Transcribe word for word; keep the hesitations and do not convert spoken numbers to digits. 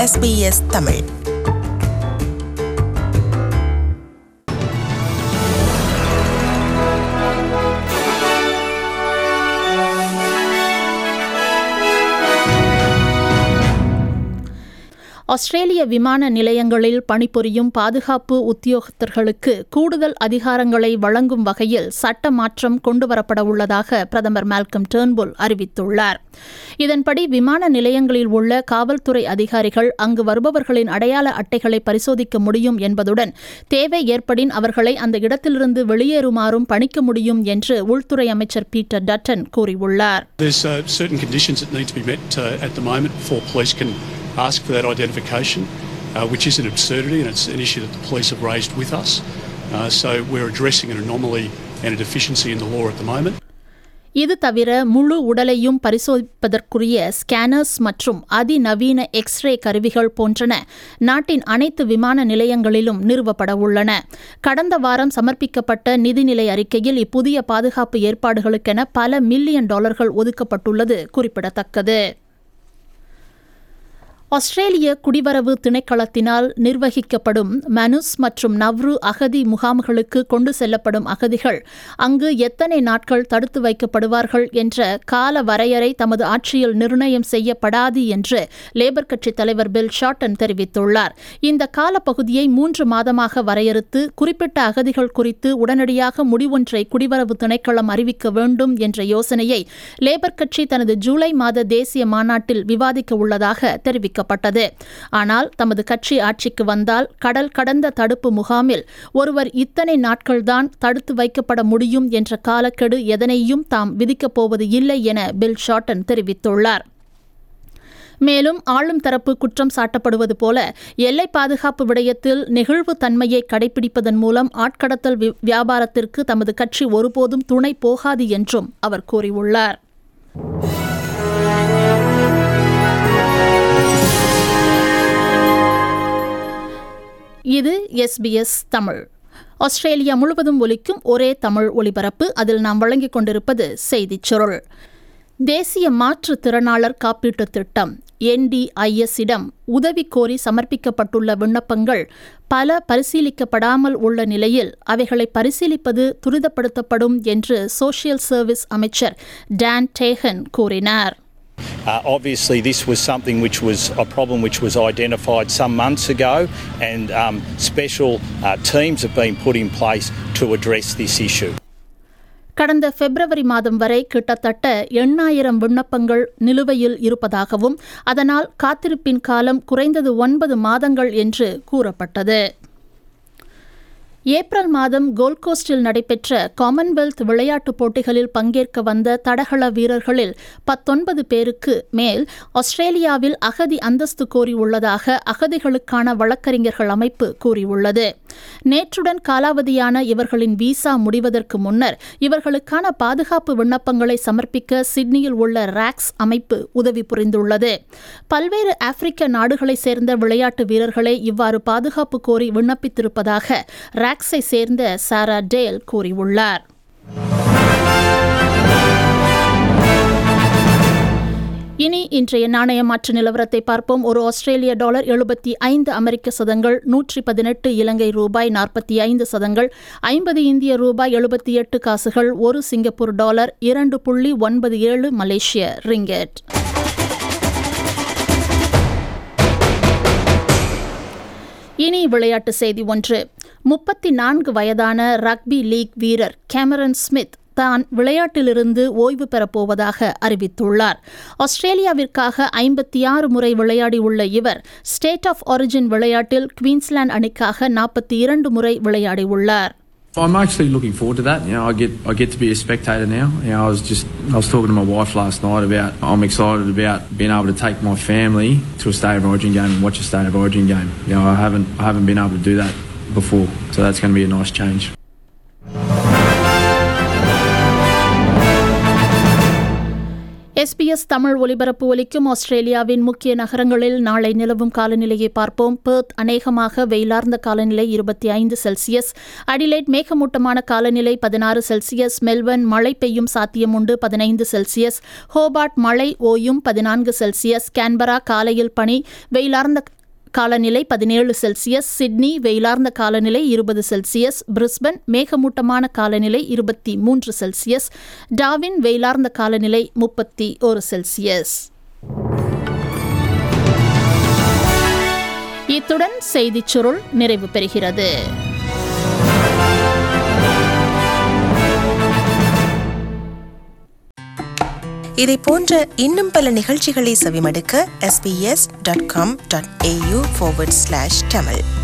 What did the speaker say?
S B S Tamil. ஆஸ்திரேலிய விமான நிலையங்களில் பணிபுரியும் பாதுகாப்பு உத்தியோகத்தர்களுக்கு கூடுதல் அதிகாரங்களை வழங்கும் வகையில் சட்ட மாற்றம் கொண்டுவரப்பட உள்ளதாக பிரதமர் மால்கம் டர்ன்புல் அறிவித்துள்ளார். இதன்படி விமான நிலையங்களில் உள்ள காவல்துறை அதிகாரிகள் அங்கு வருபவர்களின் அடையாள அட்டைகளை பரிசோதிக்க முடியும் என்பதுடன் தேவை ஏற்படின் அவர்களை அந்த இடத்திலிருந்து வெளியேறுமாறும் பணிக்க முடியும் என்று உள்துறை அமைச்சர் பீட்டர் டட்டன் கூறியுள்ளார். Ask for that identification, uh, which is an absurdity, and it's an issue that the police have raised with us. Uh, so we're addressing an anomaly and a deficiency in the law at the moment. இது தவிர முழு உடலையும் பரிசோதிப்பதற்குரிய scanners மற்றும் அதிநவீன x ray கருவிகள் போன்றன நாட்டின் அனைத்து விமான நிலையங்களிலும் நிறுவப்பட உள்ளன. கடந்த வாரம் சமர்ப்பிக்கப்பட்ட நிதிநிலை அறிக்கையில் இப்புதிய பாதுகாப்பு ஏற்பாடுகளுக்கென பல மில்லியன் டாலர்கள் ஒதுக்கப்பட்டுள்ளது குறிப்பிடத்தக்கது. ஆஸ்திரேலிய குடிவரவு திணைக்களத்தினால் நிர்வகிக்கப்படும் மனுஸ் மற்றும் நவ்ரு அகதி முகாம்களுக்கு கொண்டு செல்லப்படும் அகதிகள் அங்கு எத்தனை நாட்கள் தடுத்து வைக்கப்படுவார்கள் என்ற கால வரையறை தமது ஆட்சியில் நிர்ணயம் செய்யப்படாது என்று லேபர் கட்சித் தலைவர் பில் ஷார்டன் தெரிவித்துள்ளார். இந்த காலப்பகுதியை மூன்று மாதமாக வரையறுத்து குறிப்பிட்ட அகதிகள் குறித்து உடனடியாக முடிவொன்றை குடிவரவு திணைக்களம் அறிவிக்க வேண்டும் என்ற யோசனையை லேபர் கட்சி தனது ஜூலை மாத தேசிய மாநாட்டில் விவாதிக்க உள்ளதாக தெரிவிக்கப்பட்டது. ஆனால் தமது கட்சி ஆட்சிக்கு வந்தால் கடல் கடந்த தடுப்பு முகாமில் ஒருவர் இத்தனை நாட்கள்தான் தடுத்து வைக்கப்பட முடியும் என்ற காலக்கெடு எதனையும் தாம் விதிக்கப் போவது இல்லை என பில் ஷார்டன் தெரிவித்துள்ளார். மேலும் ஆளும் தரப்பு குற்றம் சாட்டப்படுவது போல எல்லை பாதுகாப்பு விடயத்தில் நெகிழ்வு தன்மையை கடைபிடிப்பதன் மூலம் ஆட்கடத்தல் வியாபாரத்திற்கு தமது கட்சி ஒருபோதும் துணை போகாது என்றும் அவர் கூறியுள்ளார். இது S B S Tamil. Australia முழுவதும் ஒலிக்கும் ஒரே தமிழ் ஒலிபரப்பு. அதில் நாம் வழங்கிக் கொண்டிருப்பது செய்திச் சுருள். தேசிய மாற்றுத்திறனாளர் காப்பீட்டுத் திட்டம் என் டி ஐ எஸ்-இடம் உதவி கோரி சமர்ப்பிக்கப்பட்டுள்ள விண்ணப்பங்கள் பல பரிசீலிக்கப்படாமல் உள்ள நிலையில் அவைகளை பரிசீலிப்பது துரிதப்படுத்தப்படும் என்று சோஷியல் சர்வீஸ் அமைச்சர் டான் டேகன் கூறினார். Uh, obviously this was something which was a problem which was identified some months ago, and um, special uh, teams have been put in place to address this issue. கடந்த பிப்ரவரி மாதம் வரை கிட்டத்தட்ட எண்ணாயிரம் விண்ணப்பங்கள் நிலுவையில் இருப்பதாகவும் அதனால் காத்திருப்பின் காலம் குறைந்தது ஒன்பது மாதங்கள் என்று கூறப்பட்டது. ஏப்ரல் மாதம் கோல்ட் கோஸ்டில் நடைபெற்ற காமன்வெல்த் விளையாட்டுப் போட்டிகளில் பங்கேற்க வந்த தடகள வீரர்களில் பத்தொன்பது பேருக்கு மேல் ஆஸ்திரேலியாவில் அகதி அந்தஸ்து கோரியுள்ளதாக அகதிகளுக்கான வழக்கறிஞர்கள் அமைப்பு கூறியுள்ளது. நேற்றுடன் காலாவதியான இவர்களின் விசா முடிவதற்கு முன்னர் இவர்களுக்கான பாதுகாப்பு விண்ணப்பங்களை சமர்ப்பிக்க சிட்னியில் உள்ள ராக்ஸ் அமைப்பு உதவி புரிந்துள்ளது. பல்வேறு ஆப்பிரிக்க நாடுகளைச் சேர்ந்த விளையாட்டு வீரர்களை இவ்வாறு பாதுகாப்பு கோரி விண்ணப்பித்திருப்பதாக ராக்ஸை சேர்ந்த சாரா டேல் கூறியுள்ளார். இனி இன்றைய நாணய மாற்று நிலவரத்தை பார்ப்போம். ஒரு ஆஸ்திரேலிய டாலர் எழுபத்தி ஐந்து அமெரிக்க சதங்கள், நூற்றி பதினெட்டு இலங்கை ரூபாய் நாற்பத்தி ஐந்து சதங்கள், ஐம்பது இந்திய ரூபாய் எழுபத்தி எட்டு காசுகள், ஒரு சிங்கப்பூர் டாலர் இரண்டு புள்ளி ஒன்பது ஏழு மலேசிய ரிங்கெட். இனி விளையாட்டு செய்தி ஒன்று. முப்பத்தி நான்கு வயதான ரக்பி லீக் வீரர் கேமரன் ஸ்மித் தான் விளையாட்டிலிருந்து ஓய்வு பெறப்போவதாக அறிவித்துள்ளார். ஆஸ்திரேலியாவிற்காக ஐம்பத்தி ஆறு முறை விளையாடியுள்ள இவர் ஸ்டேட் ஆஃப் ஆரிஜின் விளையாட்டில் குவீன்ஸ்லாந்து அணிக்காக நாற்பத்தி இரண்டு முறை விளையாடியுள்ளார். I'm actually looking forward to that. You know, I get I get to be a spectator now. You know, I was just I was talking to my wife last night about I'm excited about being able to take my family to a State of Origin game and watch a State of Origin game. You know, I haven't I haven't been able to do that before, so that's going to be a nice change. SBS Tamil ஒலிபரப்பு ஒலிக்கும் ஆஸ்திரேலியாவின் முக்கிய நகரங்களில் நாளை நிலவும் காலநிலையை பார்ப்போம். Perth அநேகமாக வெயிலார்ந்த காலநிலை இருபத்தி ஐந்து செல்சியஸ், அடிலைட் மேகமூட்டமான காலநிலை பதினாறு செல்சியஸ், மெல்பர்ன் மழை பெய்யும் சாத்தியம் உண்டு பதினைந்து செல்சியஸ், ஹோபார்ட் மழை ஓயும் பதினான்கு செல்சியஸ், கேன்பரா காலையில் பனி வெயிலார்ந்த காலநிலை பதினேழு செல்சியஸ், சிட்னி வெயிலார்ந்த காலநிலை இருபது செல்சியஸ், பிரிஸ்பன் மேகமூட்டமான காலநிலை இருபத்தி மூன்று செல்சியஸ், டார்வின் வெயிலார்ந்த காலநிலை முப்பத்தி ஒரு செல்சியஸ். இத்துடன் செய்திச் சுருள் நிறைவு பெறுகிறது. இதை போன்ற இன்னும் பல நிகழ்ச்சிகளை செவிமடுக்க S B S dot com dot A U forward slash Tamil